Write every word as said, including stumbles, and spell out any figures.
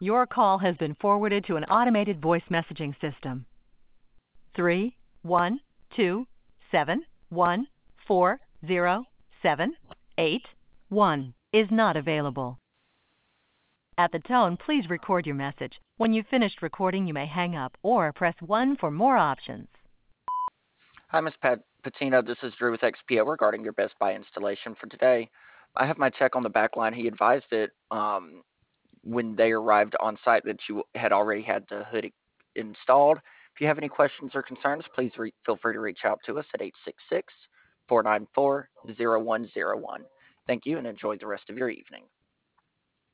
Your call has been forwarded to an automated voice messaging system. Three one two seven one four zero seven eight one is not available. At the tone, please record your message. When you've finished recording, you may hang up or press one for more options. Hi, Miz Pat Patina. This is Drew with X P O regarding your Best Buy installation for today. I have my tech on the back line. He advised that um, when they arrived on site that you had already had the hood installed. If you have any questions or concerns, please re- feel free to reach out to us at eight six six, four nine four, zero one zero one. Thank you and enjoy the rest of your evening.